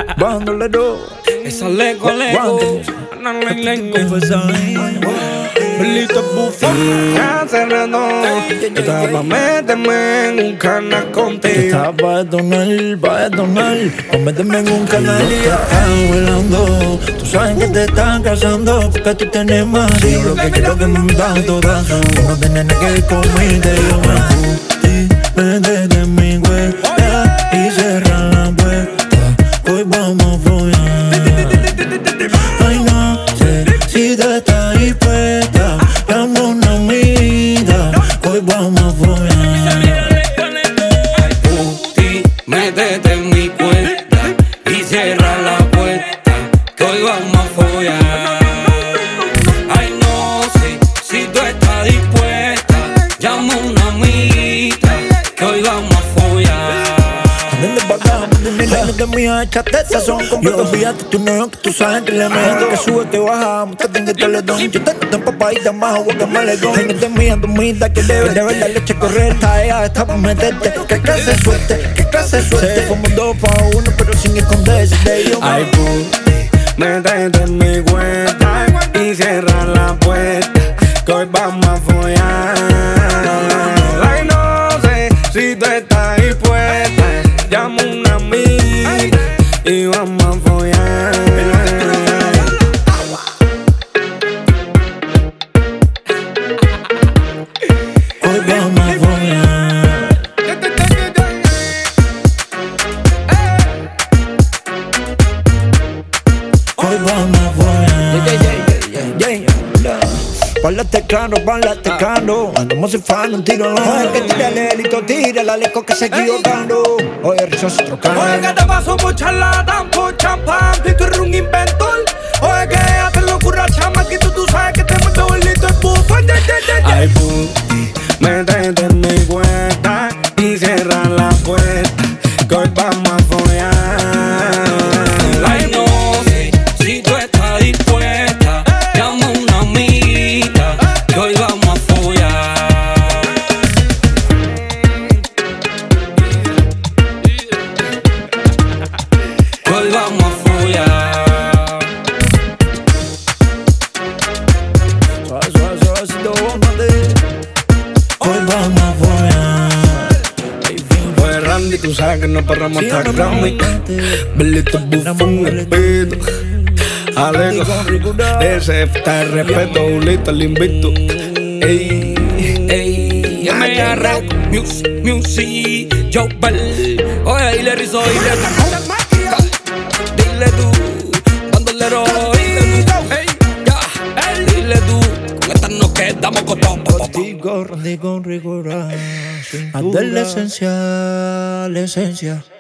Bandolero. Esa lego, Belito bufón. Hace rato estaba méteme en un canal contigo. Estaba pa' detonar. O méteme en un canal y ya están volando. Tú sabes que te están casando porque tú tienes más. Yo lo que quiero que me dan todas. No tienes que comerte. Yo me fui, vete de mi huella y cerra la puerta. Hoy vamos a follar. Ay, no sé si te estás dispuesta. Llama una amiga. Hoy vamos a follar. Métete en mi cuenta y cierra la puerta, que hoy vamos a follar. Ay, no sé si tú estás dispuesta. Llama a una amiguita, que hoy vamos a follar. Vende pa' acá, no te mías, échate sazón. Completo, fíjate tu novio que tú sabes que le meto. Que sube, que baja, montate en el teledón. Yo te noto empapadita, más agua que malecón. Ay, no te mías, tu mita que debe de ver la leche correcta. Ella está pa' meterte, qué clase de suerte, qué clase de suerte. Como 2 pa' 1, pero sin esconderse de ellos. Ay, puti, métete en mi cuenta y cierra la puerta, que hoy vamos a follar. Ay, no sé si tú estás dispuesta. Llamo a una amiga y vamos a follar. Hoy vamos a follar. Hoy vamos a follar. Pálate claro. Andamos en fan, un tiro no. Oye, que tira el élito, tira la leco que se equivocando. Oye, rizos trocando. Oye, que te paso por charlatán, por champán, y tú eres un inventor. Oye, que haces locura, chama, que tú sabes que te meto bolito el bufón. Ay, puti, métete en mi cuenta y cierra la puerta, que hoy vamos a follar. Ay, no sé si tú estás dispuesta. Llama a una amiguita, que hoy vamos a follar. Que hoy vamos a follar. Hoy vamos a follar. Oye, Randy, tú sabes que no paramos hasta Grammy. Belito bufón, el pito. Alejo, SF, respeto, Julito, el invito. Ey, Ey, M.R. Music, Joe Bell. Oye, dile Rizzo, dile dile tú, bandolero, dile tú. Ey, ya, dile tú. Con esta nos quedamos con todo. Contigo, Randy con rigor. Adolescencia, la esencia.